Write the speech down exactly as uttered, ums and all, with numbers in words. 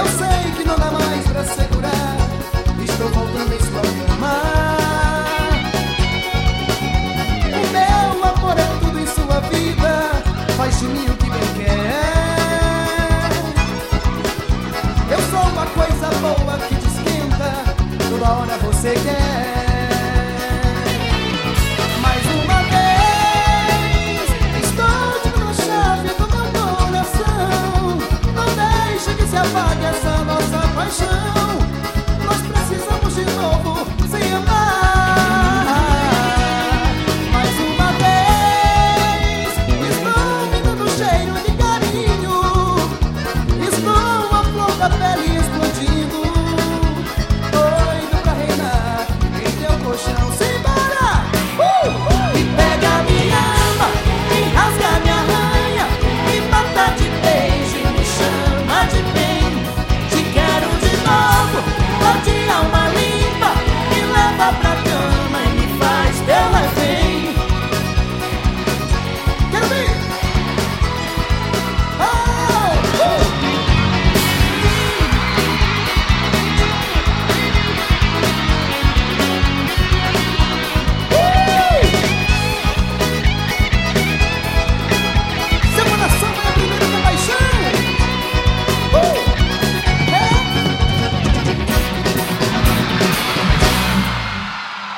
Eu sei que não dá mais pra segurar, estou voltando em sua cama. O meu amor é tudo em sua vida, faz de mim o que bem quer. Eu sou uma coisa boa que te esquenta, toda hora você quer. Mais uma vez, estou te dando a chave do meu coração. Não deixe que se apague essa nossa paixão.